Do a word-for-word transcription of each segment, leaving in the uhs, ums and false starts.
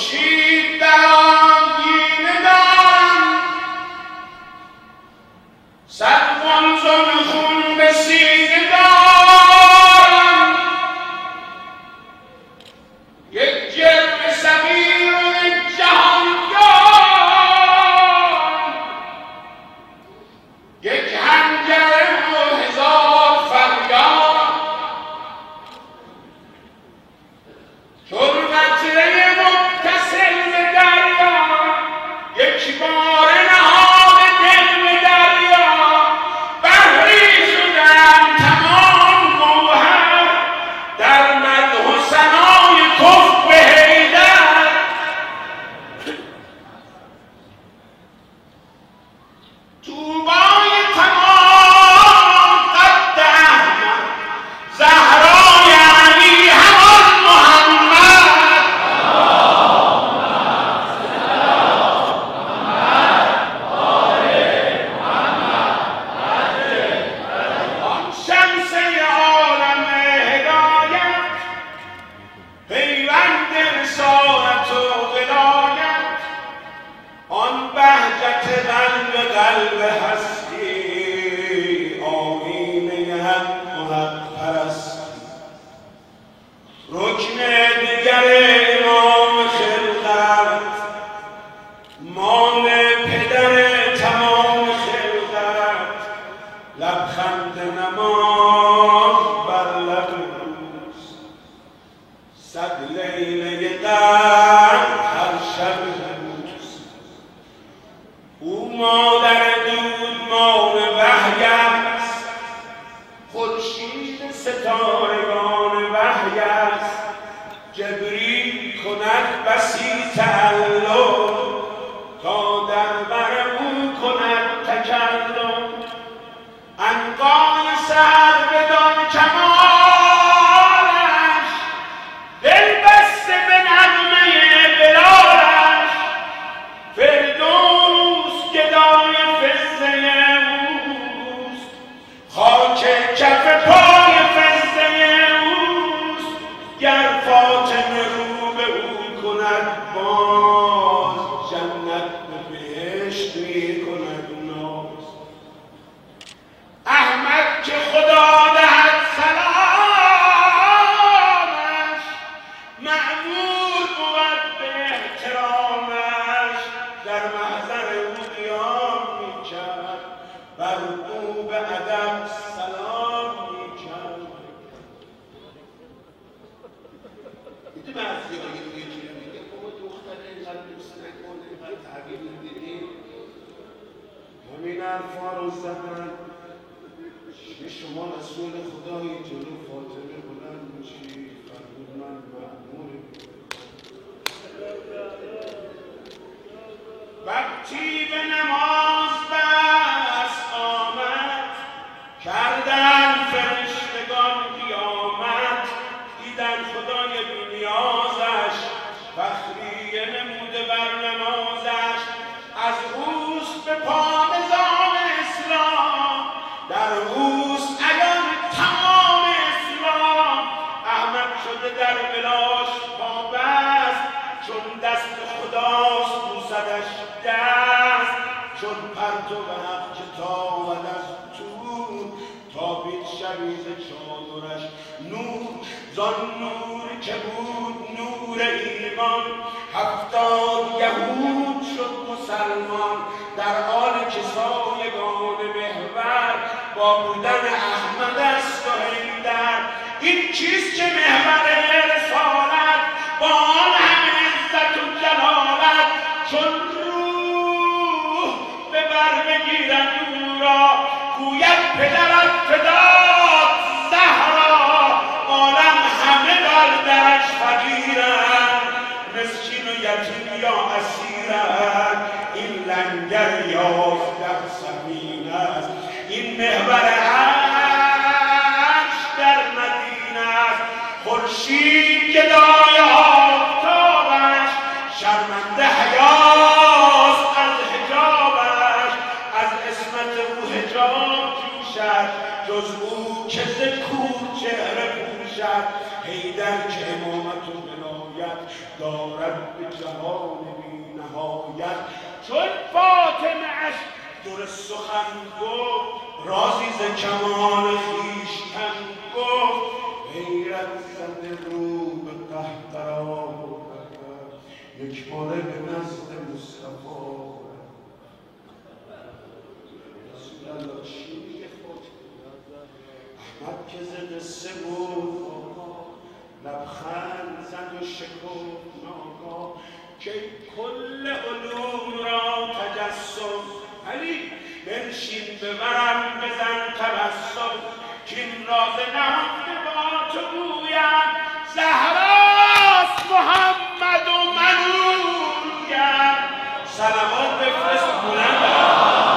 خورشید در آیینه دارم، صد قنزل خون به سینه دارم، یک جرم صغیر و یک جهانگار، یک حنجره و هزار فریاد، چون قطره متصل به دریا، یک بار نهاد دل به دریا، بحری شدم تمام گوهر در مدح و ثنای کفر به حیدر. طوبای تمام قد احمد، زهرای علی همان محمد. آن شمس عالم هدایت، پیوند رسالت و ولایت، آن بهجت قلب قلب هستی، آیینه حق و حق پرستی، رکن دیگر امام خلقت، مام پدر تمام خلقت، لبخند نماز بر لب روز، صد لیله قلب هر شب روز. او مادر دود ماه وحی است، خورشید ستارگان وحی است، جبریل کند بسی تعلق، تا در بر او کند تکلم، عنقای سحر بدان کمالش، دل بسته به نغمه بلالش، فردوس گدای فزه اوست، خاک کف پای فزه اوست، گر فاطمه رو به او کند باز، جنت به بهشت می کند ناز. احمد که خدا دهد سلامش، مأمور بود به احترامش، در محضر او قیام می کرد، بر او به ادب سلام می کرد. میدونی بعضی ها یه چیزی میگه بابا دختر اینقدر دوست نکنه، اینقدر تغییر نمیدیم، همین حرفا رو زدن. شما رسول خدایی جلو فاطمه بلند میشی، فرمود من مأمور وقتی به نماز دست آمد، کردن فرشتگان قیامت، دیدن خدای بی‌نیازش، فخریه نموده بر نمازش، از اوست به پامزان اسلام، در اوست عیان تمام اسلام. احمد شده در بلاش پابست، چون دست خداست بوسدش دست، چون پرتو به حق که تابد از تو، تابید شبیز چادرش نور، زان نور که بود نور ایمان، هفتاد یهود شد مسلمان، در حال که سایگان محور با بودن احمد است و حیدر. این چیست که محور رسالت، با آن همه عزت و جلالت، چون روح به بر بگیرد او را، گوید پدرت فدات زهرا، عالم همه بر درش فقیرند، مسکین و یتیم یا اسیرند، این لنگر یازده زمین است، این محور عرش در مدینه است، خورشید گدای آفتابش، شرمنده حیاست از حجابش، از عصمت او حجاب جوشد، جز او که ز کور چهره پوشد، حیدر که امامت و ولایت دارد دارد به جهان بی نهایت. چون فاطمه اش در سخن گفت رازی ز کمال خویشتن گفت، حیرت زده رو به قهقرا یک باره به نزد مصطفی. رسول الله چی میگه خود؟ احمد که ز قصه بود لبخند زد و شکفت ناگاه که کل علوم را تجسم. علی بنشین ببرم بزن تبسم که این راز نهفته با تو گویم، زهراست محمد و من اویم. صلوات بفرست بلند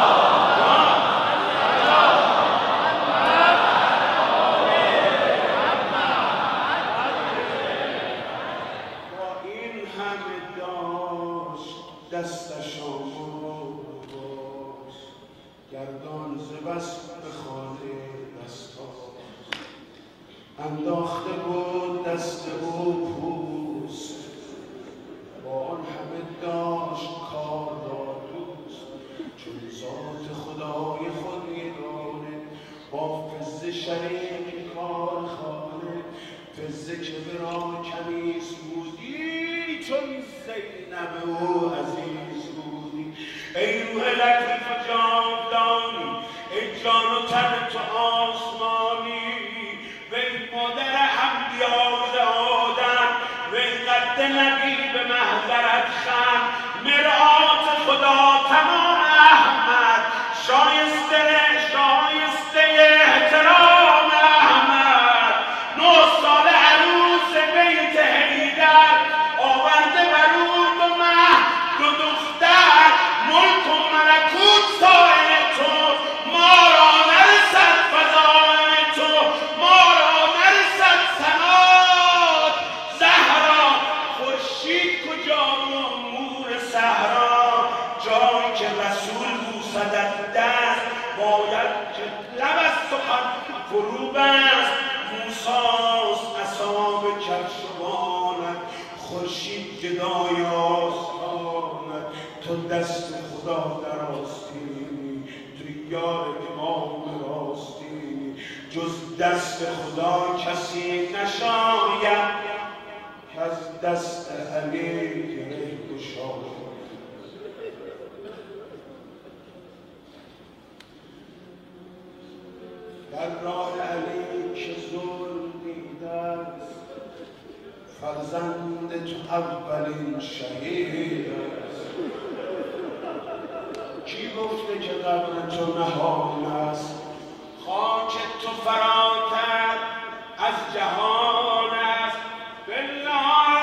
دستش آمد گردان ز بس به خانه دستاز، انداخته بود دست او پوست، با آن همه داشت کار را دوست. چون ذات خدای خود میدانه با فزه شریک کار خانه، فزه که برا کنیز بودی چون زینب او عزیز بودی. ای روح لطیف و جاودانی، ای جان و تن تو آسمانی، وی مادر انبیا ز آدم، وی قد نبی به محضرت خم، مرآت خدا تمام احمد، شایسته شایسته احترام احمد. نه سال عروس بیت حیدر آورده برود و مهد دو دختر، ملک و ملکوت سایه تو، ما را نرسد فضائل تو، ما را نرسد سنات. زهرا خورشید کجا و مور صحرا، جایی که رسول بوسدت دست، باید که لب از سخن فرو بست. موسیٰ عصا به کفشوانت، خورشید گدای آستانت، تو دست خدا در آستینی، تو یار امام راستینی. جز دست خدا کسی نشاید که از دست علی گره گشاید. در راه علی که ظلم دیده است، فرزند تو اولین شهید است. کی گفته که قبر تو نهان است؟ خاک تو فراتر از جهان است. بالله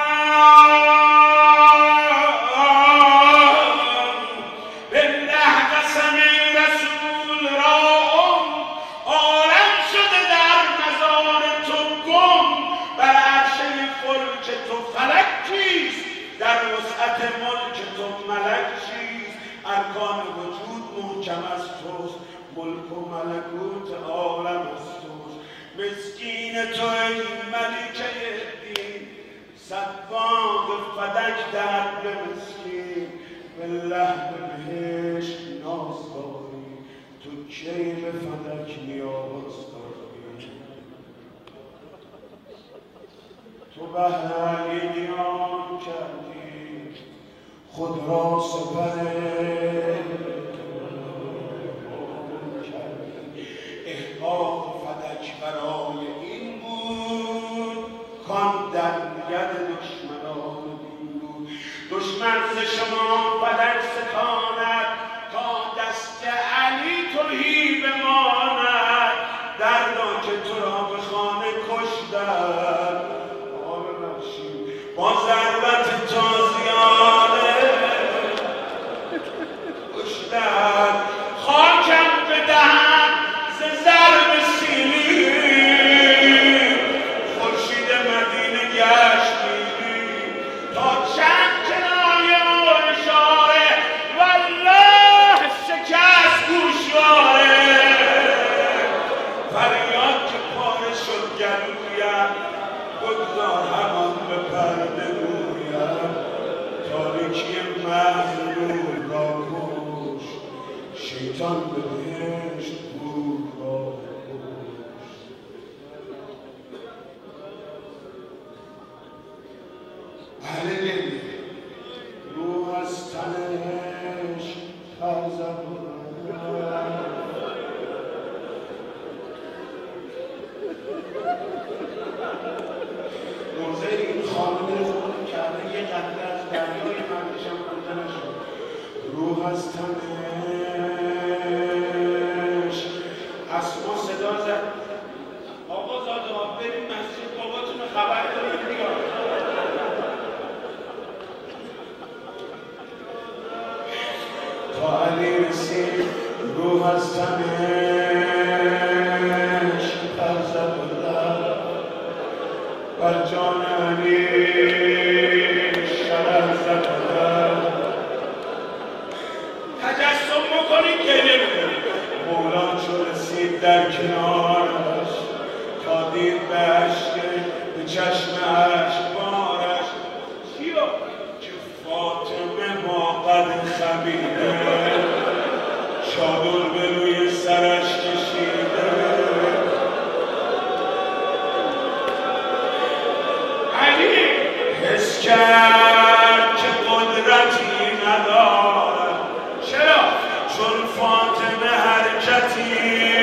بالله قسم رسول را عالم شده در مزار تو گم. بر عرشه فلک تو فلک چیست؟ در وسعت ملک تو ملک چیست؟ ارکان وجود محکم از توست، ملک و ملکوت عالم از توست. مسکین تو ای ملکه دین، صد باغ فدک در به مسکین. بالله به بهشت ناز داری، تو کی به فدک نیاز داری. تو بهر علی نیام کردی، خود را سپر احقاق فدک برای این بود، کان در ید دشمنان دین بود. دشمن ز شما فدک ستاند، تا دست علی تهی بماند. دردا که تو را به خانه کشتند، با ضربت تازیانه کشتند. خاکم بدهد ز ضرب سیلی، خورشید مدینه گشت نیلی. تا چند کنایه و اشاره، والله شکست گوشواره. جان به بهشت بود با اهل دل روح از تنش تازه موضع این خانه خود کرده یه قطره از دریای مردش هم کنده نشد. روح از تنش اسما صدا زد آقا زاده ها بریم مسجد باباتون رو خبر داریم بیار. تا علی رسید روح از تنش فرزد الله بر جان علی شرح زد الله. تجسم بکنید که نمیدونید مولا چو رسید در کنارش تا دید بهشت به چشم عشق بارش چیو؟ که فاطمه با قد خمیده چادر به روی سرش کشیده. علی حس کرد که قدرتی ندارد. چرا؟ چون فاطمه حرکتی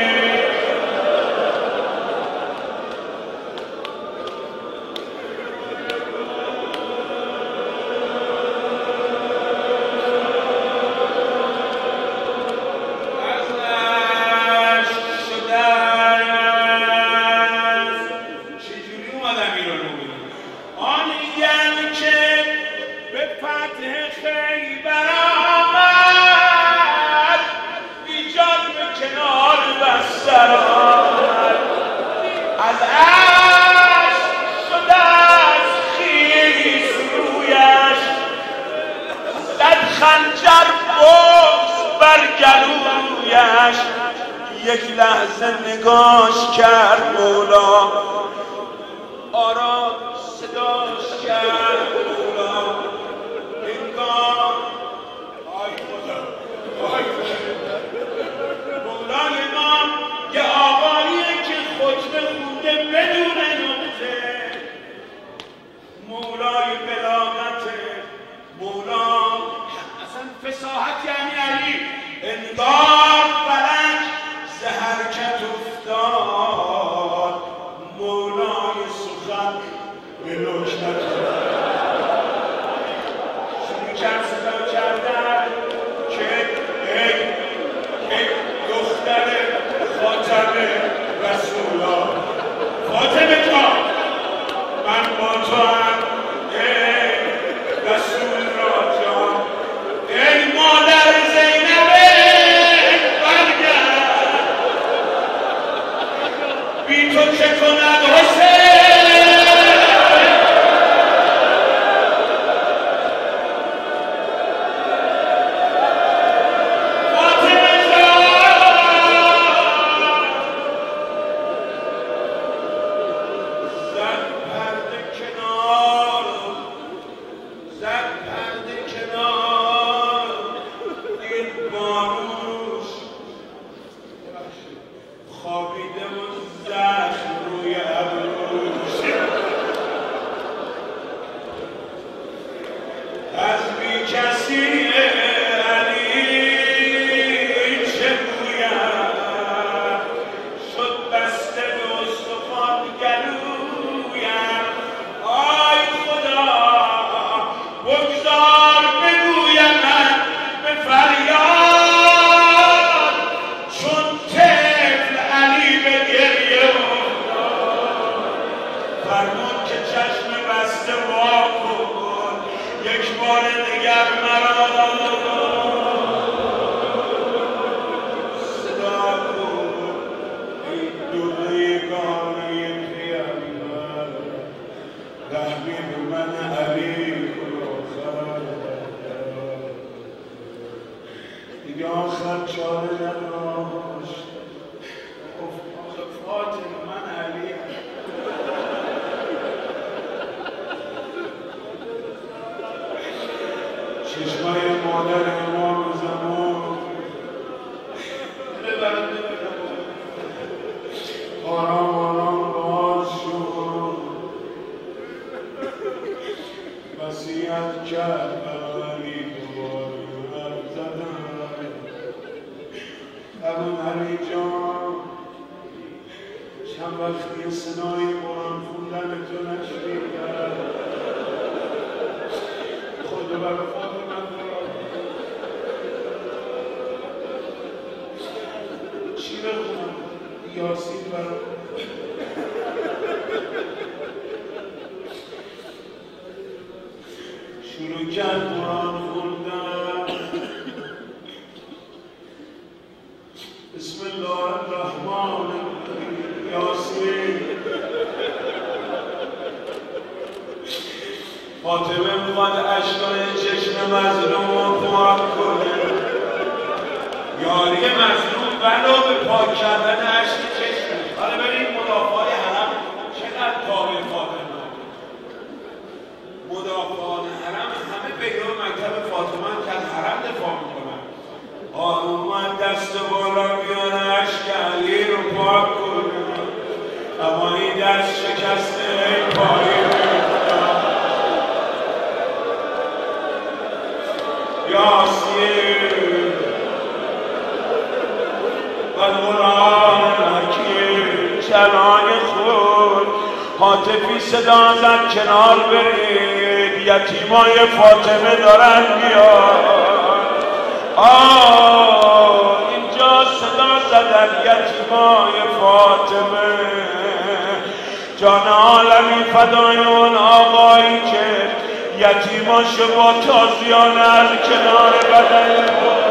یک لحظه نگاش کرد مولا آرام صداش کرد مولا انگار آی خدا آی خدا مولای ما یه آقاییه که خطبه خونده بدون نقطه. مولای بلاغته مولا اصلا فصاحت یعنی علی انگار فلک ز حرکت افتاد. مولای سخن به لکنت شروع کرد صدا کردن که ای ای دختر خاتم رسولا فاطمه جان من با تو هم ای رسول را جان ای مادر زینبه بی تو چه کند حسین. فاطمه جان زد پرده کنار زد پرده کنار دید بانوش خوابیده و زخم روی ابروش. از بی کسی علی چه گویم شد بسته به استخوان گلویم. آی خدا بگذار بگویم من به فریاد چون طفل علی به گریه افتاد. فرمود که چشم بسته وا کن یک بار دیگر مرا صدا کن ای دو یگانه پیغمبر تحبیب من علی روزر. دیگه آخر چاره نداشت گفت فاطمه من علی چشمای مادر امام زمان علی جان چند وقتی صدای قرآن خوندن تو نشنیدم خدا برای فاطمه چی بخونم؟ یاسین برای شروع کرد قرآن خوندن بسم الله الرحمن الرحیم یاسین فاطمه میخواد اشکای چشم مظلوم رو پاک کنه یاری مظلوم ولو به پاک کردن اشک چشمش. حالا ببین مدافعای حرم چقدر تابع فاطمه مدافعان حرم همه پیرو مکتب فاطمه که از حرم دفاع میکنن آروم دست بالا بیاره اشک علی رو پاک کنه اما این دست شکسته ای پایی یاسین و قرآن حکیم چنای خود حاطفی صدا زد کنار برید یتیمای فاطمه دارن بیاد آه اینجا صدا زدن یتیمای فاطمه جان عالمی فدای اون آقایی که یتیماشو با تازیانه از کنار بدن